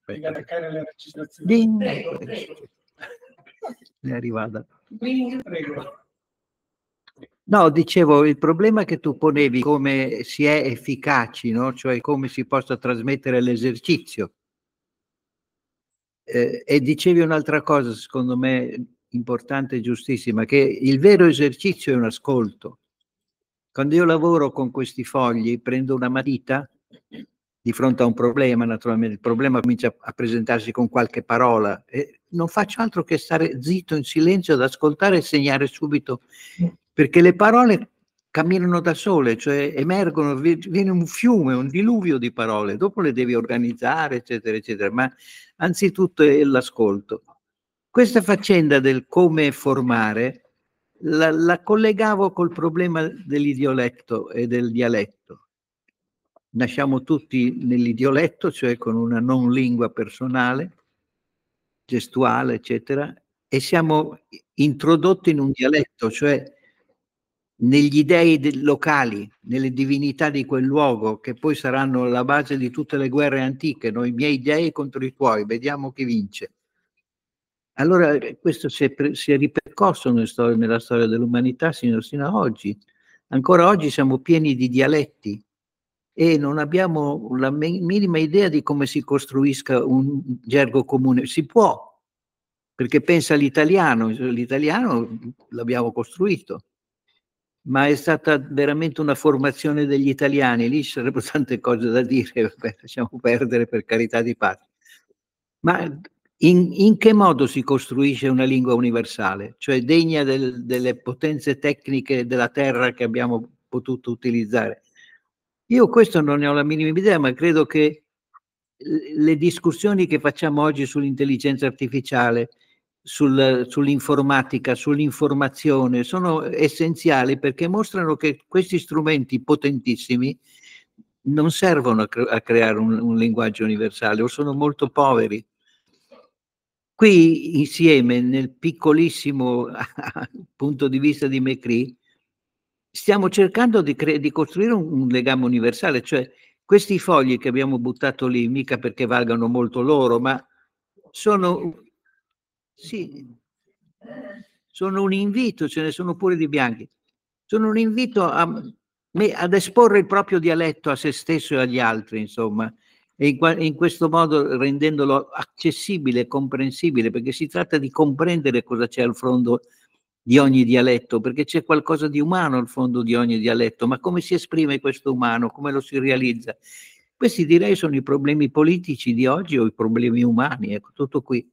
Devi attaccare la registrazione. Ding. Prego, prego. È arrivata. Prego. No, dicevo, il problema che tu ponevi come si è efficaci, no? Cioè come si possa trasmettere l'esercizio. E dicevi un'altra cosa, secondo me importante e giustissima, che il vero esercizio è un ascolto. Quando io lavoro con questi fogli, prendo una matita di fronte a un problema, naturalmente il problema comincia a presentarsi con qualche parola e non faccio altro che stare zitto in silenzio ad ascoltare e segnare subito, perché le parole camminano da sole, cioè emergono, viene un fiume, un diluvio di parole, dopo le devi organizzare, eccetera, eccetera, ma anzitutto è l'ascolto. Questa faccenda del come formare la collegavo col problema dell'idioletto e del dialetto. Nasciamo tutti nell'idioletto, cioè con una non lingua personale, gestuale, eccetera, e siamo introdotti in un dialetto, cioè negli dei locali, nelle divinità di quel luogo, che poi saranno la base di tutte le guerre antiche, no? I miei dei contro i tuoi, vediamo chi vince. Allora questo si è ripercorso nella storia dell'umanità sino a oggi. Ancora oggi siamo pieni di dialetti e non abbiamo la minima idea di come si costruisca un gergo comune. Si può, perché pensa l'italiano l'abbiamo costruito, ma è stata veramente una formazione degli italiani. Lì ci sarebbero tante cose da dire, vabbè, lasciamo perdere, per carità di pace. Ma in che modo si costruisce una lingua universale, cioè degna delle potenze tecniche della terra che abbiamo potuto utilizzare? Io questo non ne ho la minima idea, ma credo che le discussioni che facciamo oggi sull'intelligenza artificiale, sull'informatica, sull'informazione sono essenziali, perché mostrano che questi strumenti potentissimi non servono a creare un linguaggio universale o sono molto poveri. Qui insieme, nel piccolissimo punto di vista di McCree, stiamo cercando di costruire un legame universale, cioè questi fogli che abbiamo buttato lì, mica perché valgano molto loro, ma sono, sì, sono un invito, ce ne sono pure di bianchi, sono un invito ad esporre il proprio dialetto a se stesso e agli altri, insomma, e in questo modo rendendolo accessibile e comprensibile, perché si tratta di comprendere cosa c'è al fondo di ogni dialetto, perché c'è qualcosa di umano al fondo di ogni dialetto, ma come si esprime questo umano, come lo si realizza? Questi direi sono i problemi politici di oggi o i problemi umani, ecco, tutto qui.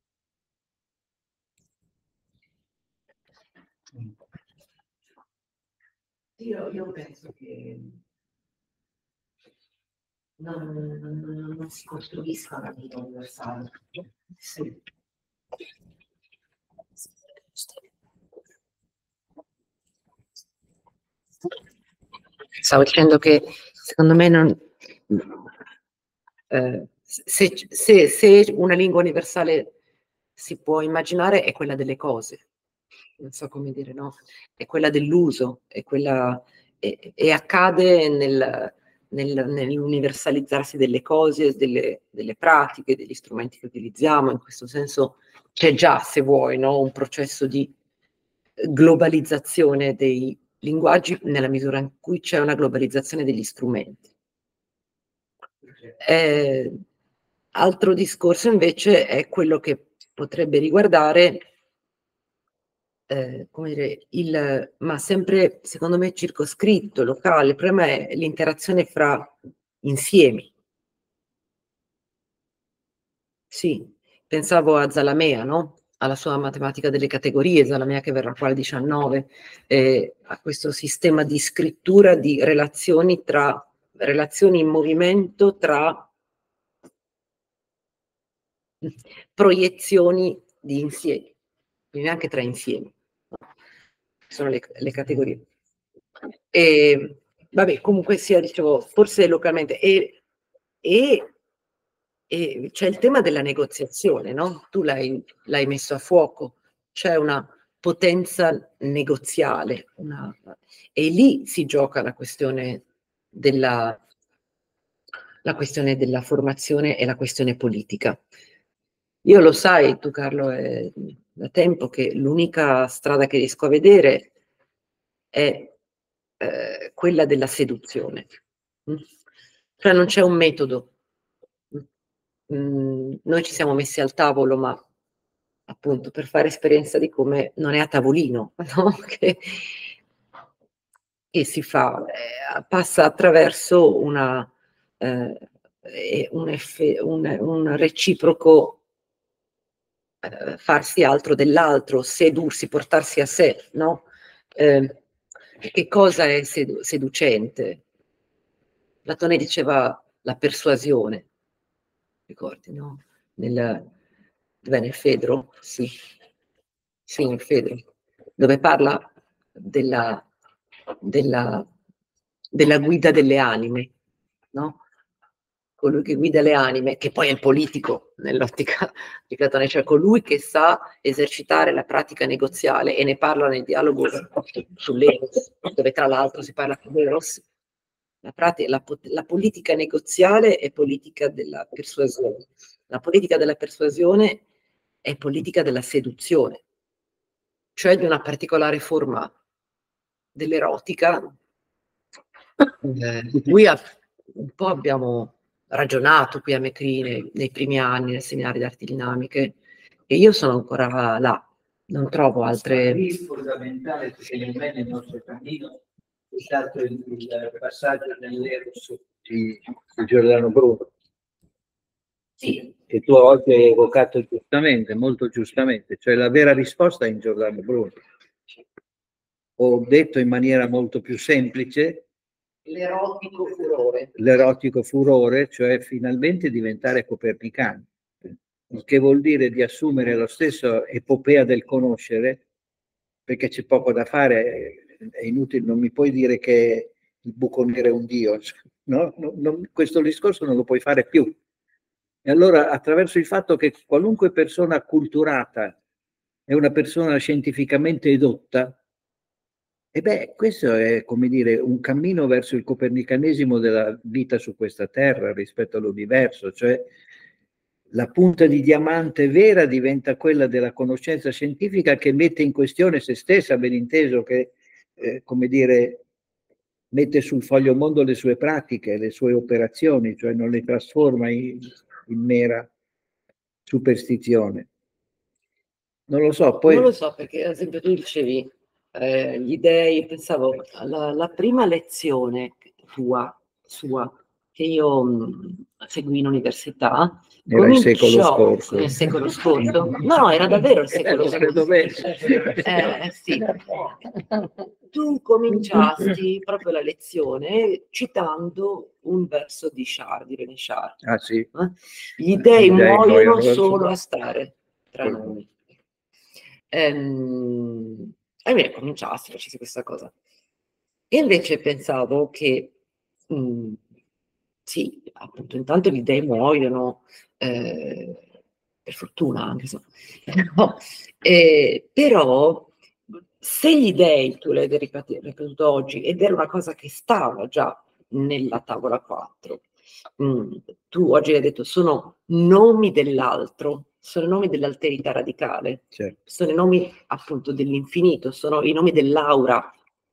Io penso che non si costruisca una vita universale. Sì. Stavo dicendo che secondo me se una lingua universale si può immaginare è quella delle cose, non so come dire, no? È quella dell'uso, è quella e accade nell'universalizzarsi delle cose, delle pratiche, degli strumenti che utilizziamo. In questo senso c'è già, se vuoi, no? Un processo di globalizzazione dei linguaggi nella misura in cui c'è una globalizzazione degli strumenti. Altro discorso invece è quello che potrebbe riguardare come dire, ma sempre secondo me circoscritto, locale. Il problema è l'interazione fra insiemi. Sì, pensavo a Zalamea, no? Alla sua matematica delle categorie, Zalamea che verrà qua al 19, a questo sistema di scrittura di relazioni in movimento tra proiezioni di insiemi, quindi anche tra insiemi. Sono le categorie. E vabbè, comunque sia, dicevo, forse localmente. E c'è il tema della negoziazione, no? Tu l'hai messo a fuoco, c'è una potenza negoziale, e lì si gioca la questione la questione della formazione e la questione politica. Io lo sai, tu Carlo, è da tempo che l'unica strada che riesco a vedere è quella della seduzione. Cioè non c'è un metodo. Noi ci siamo messi al tavolo, ma appunto per fare esperienza di come non è a tavolino, no? Che si fa, passa attraverso un reciproco farsi altro dell'altro, sedursi, portarsi a sé, no? Che cosa è seducente? Platone diceva la persuasione, ricordi, no? Nel Fedro? Sì, nel Fedro, dove parla della guida delle anime, no? Colui che guida le anime, che poi è il politico nell'ottica di Platone, cioè colui che sa esercitare la pratica negoziale, e ne parla nel dialogo sull'Eros, dove tra l'altro si parla dell'Eros. La politica negoziale è politica della persuasione, la politica della persuasione è politica della seduzione, cioè di una particolare forma dell'erotica, di cui un po' abbiamo ragionato qui a Mecri nei primi anni nel seminario di arti dinamiche, e io sono ancora là, non trovo altre. Il fondamentale, secondo me, nel nostro cammino è stato il passaggio nell'Eros di Giordano Bruno. Sì. Che tu oggi hai evocato giustamente, molto giustamente, cioè la vera risposta è in Giordano Bruno. Ho detto in maniera molto più semplice, L'erotico furore. L'erotico furore, cioè finalmente diventare copernicani, il che vuol dire di assumere lo stesso epopea del conoscere, perché c'è poco da fare, è inutile, non mi puoi dire che il buco nero è un dio, no? Questo discorso non lo puoi fare più. E allora, attraverso il fatto che qualunque persona acculturata è una persona scientificamente edotta, e beh, questo è, come dire, un cammino verso il copernicanesimo della vita su questa terra rispetto all'universo, cioè la punta di diamante vera diventa quella della conoscenza scientifica che mette in questione se stessa, ben inteso, che, come dire, mette sul foglio mondo le sue pratiche, le sue operazioni, cioè non le trasforma in mera superstizione. Non lo so, poi... Non lo so, perché ad esempio tu dicevi gli dei, pensavo alla prima lezione sua, che io seguì in università, Era il secolo scorso. Nel secolo scorso. No, era davvero il secolo scorso. Sì. Tu cominciasti proprio la lezione citando un verso di René Char. Ah sì. Gli dei muoiono solo solo a stare tra noi. E mi cominciasti, facessi questa cosa. E invece pensavo che sì, appunto, intanto gli dei muoiono, per fortuna anche so. No, però se gli dei, tu l'hai ripetuto oggi, ed era una cosa che stava già nella tavola 4, tu oggi hai detto sono nomi dell'altro, sono nomi dell'alterità radicale, certo. Sono i nomi appunto dell'infinito, sono i nomi dell'aura.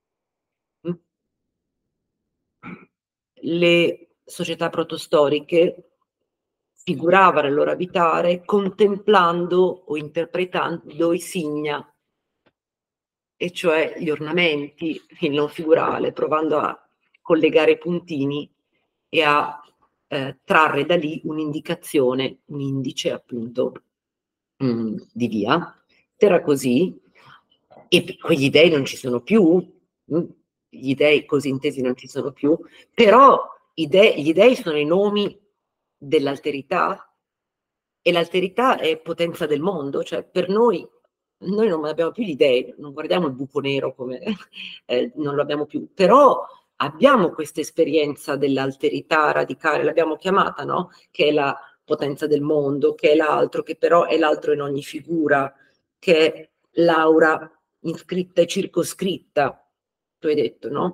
Le società protostoriche figuravano il loro abitare contemplando o interpretando i signa, e cioè gli ornamenti, il non figurale, provando a collegare i puntini e a trarre da lì un'indicazione, un indice appunto di via. Era così, e quegli dei non ci sono più, gli dei così intesi non ci sono più, però gli dei sono i nomi dell'alterità, e l'alterità è potenza del mondo, cioè per noi non abbiamo più gli dei, non guardiamo il buco nero come non lo abbiamo più, però abbiamo questa esperienza dell'alterità radicale, l'abbiamo chiamata, no? Che è la potenza del mondo, che è l'altro, che però è l'altro in ogni figura, che è l'aura iscritta e circoscritta, tu hai detto, no?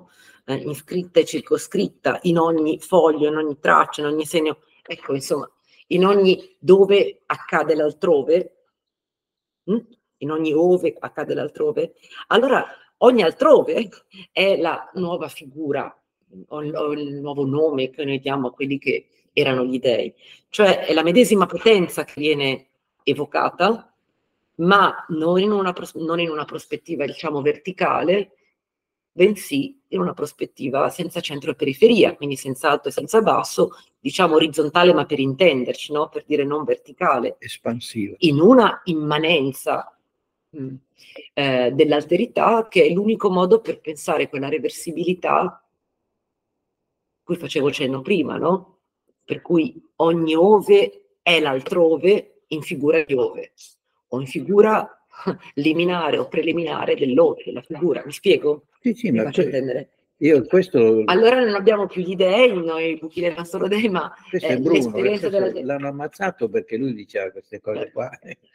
iscritta e circoscritta in ogni foglio, in ogni traccia, in ogni segno, ecco, insomma, in ogni dove accade l'altrove, in ogni ove accade l'altrove, allora ogni altrove è la nuova figura, o il nuovo nome che noi diamo a quelli che erano gli dei, cioè è la medesima potenza che viene evocata, ma non in una prospettiva, diciamo, verticale, bensì in una prospettiva senza centro e periferia, quindi senza alto e senza basso, diciamo orizzontale, ma per intenderci, no? Per dire non verticale, espansiva, in una immanenza dell'alterità, che è l'unico modo per pensare quella reversibilità cui facevo cenno prima, no? Per cui ogni ove è l'altrove in figura di ove, o in figura liminare o preliminare dell'ove, della figura. Mi spiego? sì, Mi ma faccio intendere? io questo... Allora non abbiamo più gli dei, noi buchi del nostro dei, ma Questo è Bruno, l'esperienza della... l'hanno ammazzato perché lui diceva queste cose qua.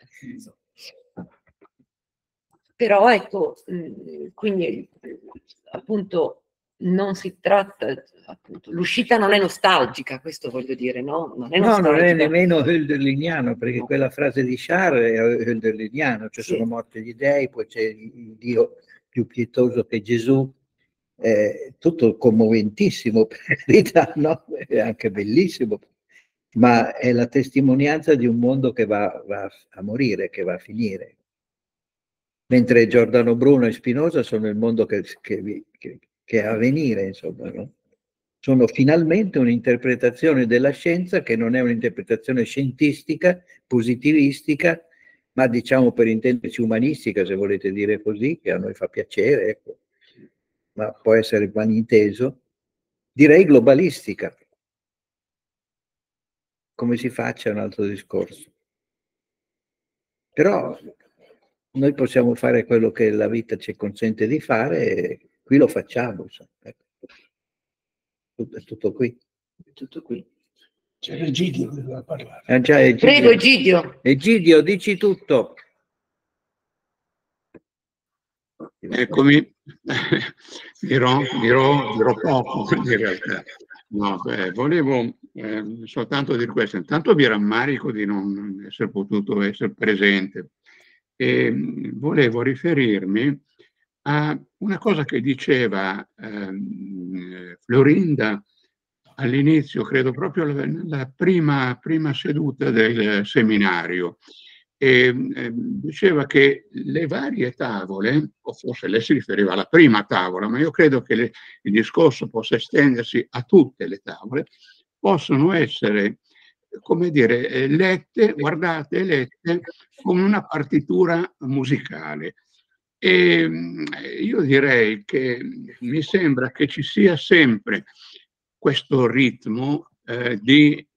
Però ecco, quindi appunto non si tratta, appunto, l'uscita non è nostalgica, questo voglio dire, no? Non è nostalgica. No, non è nemmeno hölderliniano, perché No. quella frase di Charles è hölderliniano, cioè Sì. sono morti gli dei, poi c'è il Dio più pietoso che Gesù, tutto commoventissimo per verità, no? È anche bellissimo, ma è la testimonianza di un mondo che va a morire, che va a finire. Mentre Giordano Bruno e Spinoza sono il mondo che è a venire, insomma, no? Sono finalmente un'interpretazione della scienza che non è un'interpretazione scientistica, positivistica, ma diciamo per intenderci umanistica, se volete dire così, che a noi fa piacere, ecco, ma può essere malinteso, direi globalistica. Come si faccia è un altro discorso. Però noi possiamo fare quello che la vita ci consente di fare e qui lo facciamo. Insomma. Ecco. È tutto qui. Tutto qui. C'è Egidio che doveva parlare. Già, Egidio. Prego, Egidio. Egidio, dici tutto. Eccomi, dirò poco in realtà. No, volevo soltanto dire questo. Intanto vi rammarico di non essere potuto essere presente e volevo riferirmi a una cosa che diceva Florinda all'inizio, credo proprio la prima seduta del seminario. Diceva che le varie tavole, o forse lei si riferiva alla prima tavola, ma io credo che il discorso possa estendersi a tutte le tavole, possono essere, come dire, lette, guardate, lette come una partitura musicale. E io direi che mi sembra che ci sia sempre questo ritmo di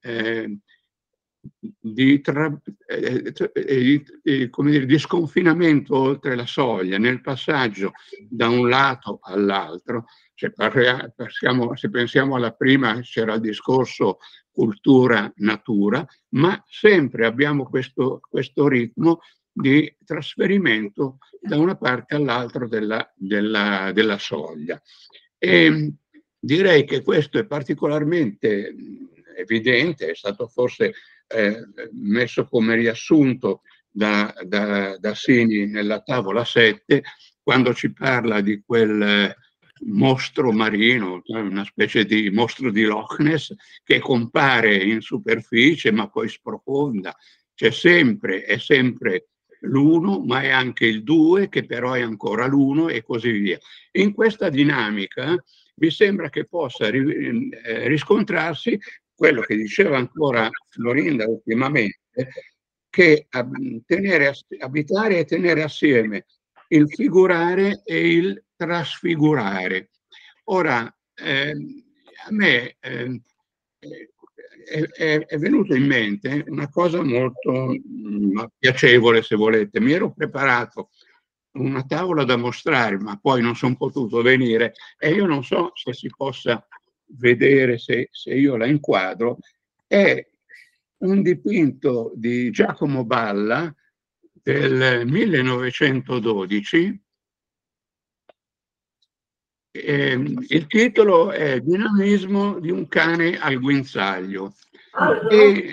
sconfinamento oltre la soglia, nel passaggio da un lato all'altro. Se pensiamo alla prima, c'era il discorso cultura-natura, ma sempre abbiamo questo ritmo di trasferimento da una parte all'altra della soglia. E direi che questo è particolarmente evidente, è stato forse messo come riassunto da Sini nella tavola 7, quando ci parla di quel mostro marino, una specie di mostro di Loch Ness che compare in superficie ma poi sprofonda. È sempre l'uno, ma è anche il due, che però è ancora l'uno, e così via. In questa dinamica mi sembra che possa riscontrarsi quello che diceva ancora Florinda ultimamente, che abitare e tenere assieme il figurare e il trasfigurare. Ora, a me è venuto in mente una cosa molto piacevole, se volete. Mi ero preparato una tavola da mostrare, ma poi non sono potuto venire e io non so se si possa vedere, se io la inquadro. È un dipinto di Giacomo Balla del 1912, il titolo è Dinamismo di un cane al guinzaglio. E,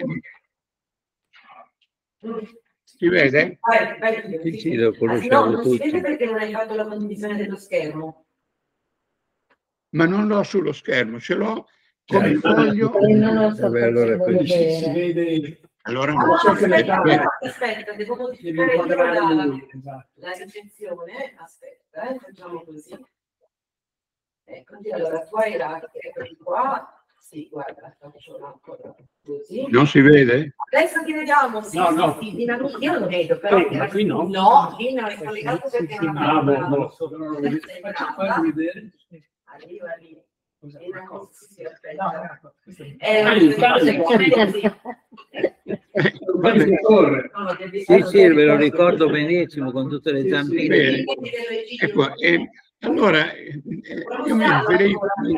si vede? Sì, lo conosciamo non si tutti. vede perché non hai fatto la condivisione dello schermo. Ma non l'ho sullo schermo, ce l'ho come foglio. Non lo sto Allora, facendo Si vedere. vede. Allora Ah, non so se aspetta, devo Devi modificare io inquadrare lui, esatto. la ricezione. Aspetta, facciamo così. Eccoti, allora tu hai eccoti qua. Sì, guarda, faccio ancora così. non si vede? Adesso ti vediamo. Sì, No, no. sì, io lo vedo, però. Ma qui no? No, lì non è collegato perché non Ah, abbiamo non lo so, non lo vedo. Faccio fare vedere. Arriva lì. Cosa Sì, racconti? aspetta. No, ecco, questo è Vabbè. Sì, sì, ve lo ricordo benissimo con tutte le zampine. Bene. Ecco, allora io mi riferirei.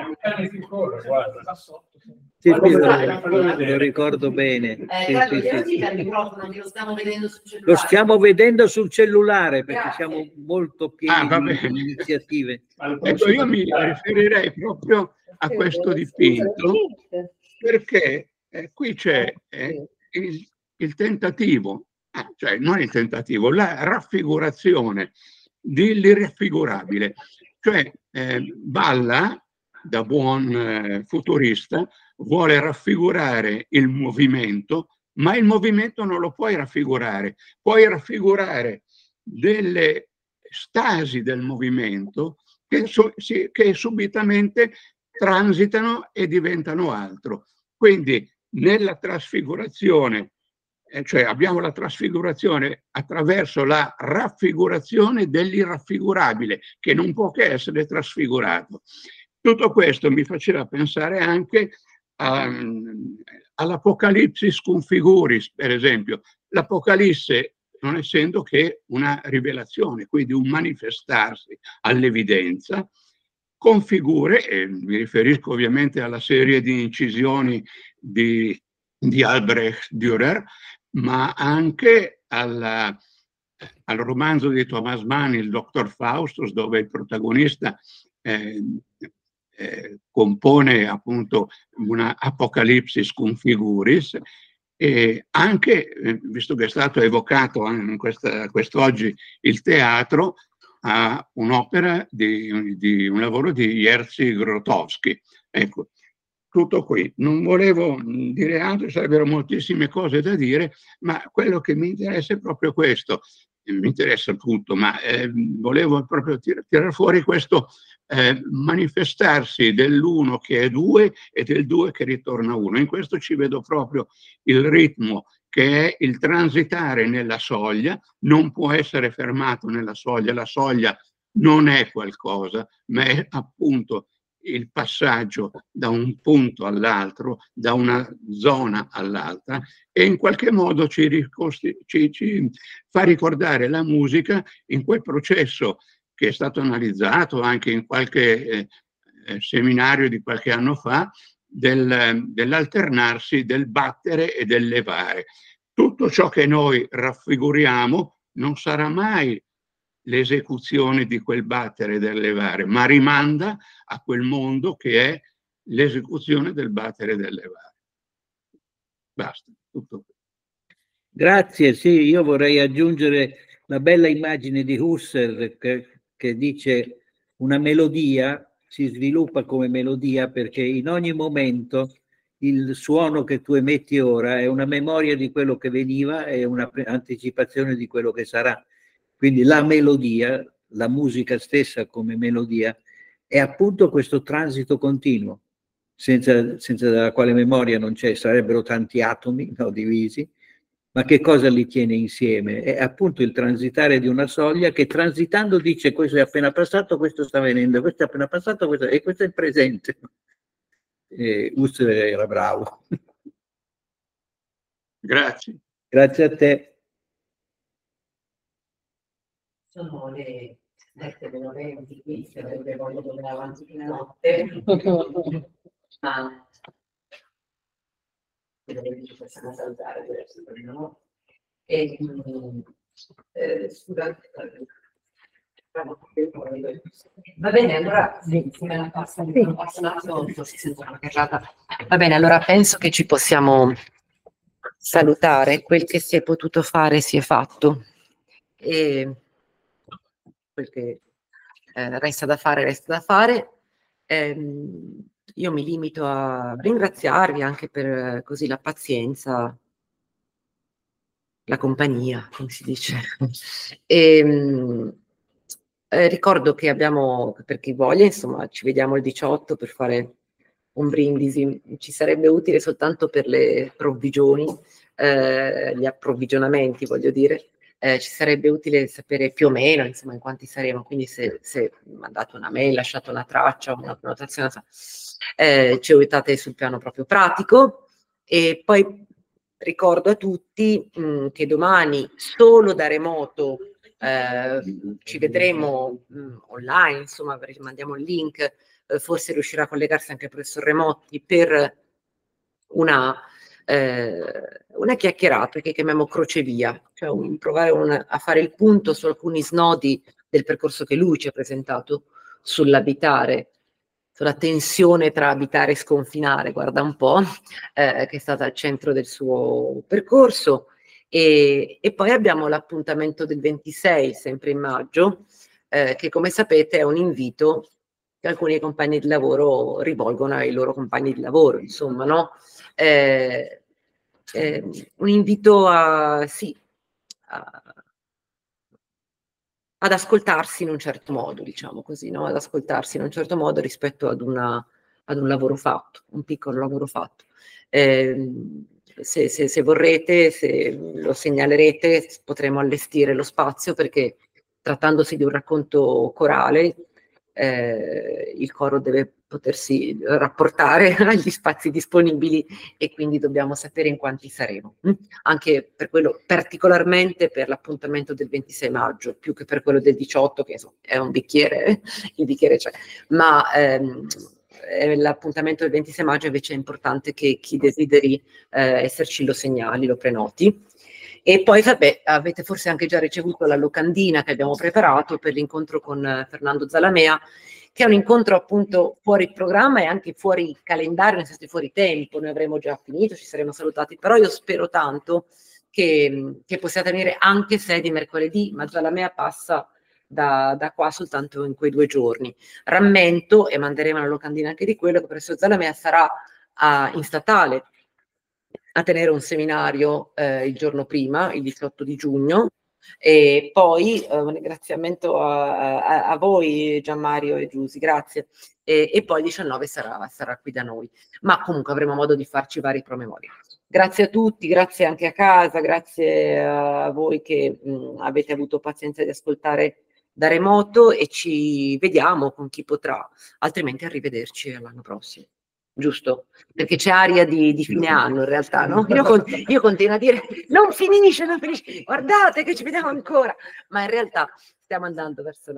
Sì, sì, lo ricordo bene. Sì, sì, sì. Lo stiamo vedendo sul cellulare perché siamo molto pieni di iniziative. Ecco, io mi riferirei proprio a questo dipinto perché qui c'è il tentativo, cioè non il tentativo, la raffigurazione dell'irraffigurabile. Cioè Balla, da buon futurista, vuole raffigurare il movimento, ma il movimento non lo puoi raffigurare. Puoi raffigurare delle stasi del movimento che subitamente transitano e diventano altro. Quindi nella trasfigurazione, cioè abbiamo la trasfigurazione attraverso la raffigurazione dell'irraffigurabile, che non può che essere trasfigurato. Tutto questo mi faceva pensare anche all'Apocalipsis cum figuris, per esempio. L'Apocalisse non essendo che una rivelazione, quindi un manifestarsi all'evidenza, con figure, e mi riferisco ovviamente alla serie di incisioni di Albrecht Dürer, ma anche al romanzo di Thomas Mann, il Dottor Faustus, dove il protagonista compone appunto una Apocalipsis cum figuris, e anche, visto che è stato evocato quest'oggi il teatro, a un'opera di un lavoro di Jerzy Grotowski. Ecco, tutto qui. Non volevo dire altro, ci sarebbero moltissime cose da dire, ma quello che mi interessa è proprio questo. Mi interessa tutto, ma volevo proprio tirare fuori questo manifestarsi dell'uno che è due e del due che ritorna uno. In questo ci vedo proprio il ritmo, che è il transitare nella soglia, non può essere fermato nella soglia, la soglia non è qualcosa, ma è appunto il passaggio da un punto all'altro, da una zona all'altra, e in qualche modo ci fa ricordare la musica in quel processo che è stato analizzato anche in qualche seminario di qualche anno fa, dell'alternarsi del battere e del levare. Tutto ciò che noi raffiguriamo non sarà mai l'esecuzione di quel battere e del levare, ma rimanda a quel mondo che è l'esecuzione del battere e del levare. Basta, tutto. Grazie, sì, io vorrei aggiungere la bella immagine di Husserl che dice una melodia si sviluppa come melodia perché in ogni momento il suono che tu emetti ora è una memoria di quello che veniva e un'anticipazione di quello che sarà. Quindi la melodia, la musica stessa come melodia, è appunto questo transito continuo, senza la quale memoria non c'è, sarebbero tanti atomi, no, divisi, ma che cosa li tiene insieme? È appunto il transitare di una soglia che transitando dice questo è appena passato, questo sta venendo, questo è appena passato, e questo è il presente. Husserl era bravo. Grazie. Grazie a te. Sono le 7:20 qui, se avete voglia di andare avanti fino a notte. Ma ci possiamo salutare diversi giorni, no? Scusate, Va bene, allora va bene, allora penso che ci possiamo salutare. Quel che si è potuto fare si è fatto e quel che resta da fare resta da fare. Io mi limito a ringraziarvi anche per così la pazienza, la compagnia, come si dice. Ricordo che abbiamo, per chi voglia, insomma, ci vediamo il 18 per fare un brindisi. Ci sarebbe utile soltanto per le provvigioni, gli approvvigionamenti, voglio dire. Ci sarebbe utile sapere più o meno, insomma, in quanti saremo. Quindi se mandate una mail, lasciate una traccia, una prenotazione, ci aiutate sul piano proprio pratico. E poi ricordo a tutti che domani solo da remoto ci vedremo online, insomma, mandiamo il link, forse riuscirà a collegarsi anche il professor Remotti per una chiacchierata che chiamiamo crocevia, cioè provare a fare il punto su alcuni snodi del percorso che lui ci ha presentato sull'abitare, sulla tensione tra abitare e sconfinare, guarda un po', che è stata al centro del suo percorso. E poi abbiamo l'appuntamento del 26, sempre in maggio, che come sapete è un invito che alcuni compagni di lavoro rivolgono ai loro compagni di lavoro, insomma, no? Un invito ad ascoltarsi in un certo modo, diciamo così, no? Ad ascoltarsi in un certo modo rispetto ad un lavoro fatto, un piccolo lavoro fatto. Se vorrete, se lo segnalerete, potremo allestire lo spazio, perché trattandosi di un racconto corale, il coro deve potersi rapportare agli spazi disponibili e quindi dobbiamo sapere in quanti saremo. Anche per quello, particolarmente per l'appuntamento del 26 maggio, più che per quello del 18, che insomma, è un bicchiere, il bicchiere c'è, ma l'appuntamento del 26 maggio invece è importante che chi desideri esserci lo segnali, lo prenoti. E poi, vabbè, avete forse anche già ricevuto la locandina che abbiamo preparato per l'incontro con Fernando Zalamea, che è un incontro appunto fuori programma e anche fuori calendario, nel senso fuori tempo. Noi avremo già finito, ci saremo salutati, però io spero tanto che possiate venire anche se è di mercoledì, ma Zalamea passa da qua soltanto in quei 2 giorni. Rammento, e manderemo la locandina anche di quello, che il professor Zalamea sarà in statale a tenere un seminario il giorno prima, il 18 di giugno, e poi un ringraziamento a voi Gianmario e Giusy, grazie, e poi il 19 sarà qui da noi, ma comunque avremo modo di farci vari promemoria. Grazie a tutti, grazie anche a casa, grazie a voi che avete avuto pazienza di ascoltare da remoto, e ci vediamo con chi potrà, altrimenti arrivederci all'anno prossimo. Giusto? Perché c'è aria di fine anno in realtà, no? Io continuo a dire non finisce, guardate che ci vediamo ancora, ma in realtà stiamo andando verso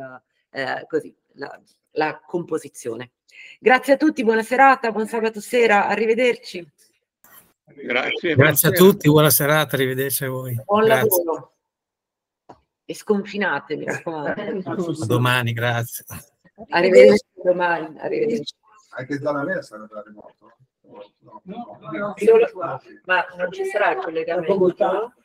la composizione. Grazie a tutti, buona serata, buon sabato sera, arrivederci. Grazie a tutti, buona serata, arrivederci a voi. Buon Grazie. lavoro e sconfinate, mi raccomando. A domani, grazie. Arrivederci domani, arrivederci. Anche Zalamea sarà da remoto? Ma non ci sarà il collegamento?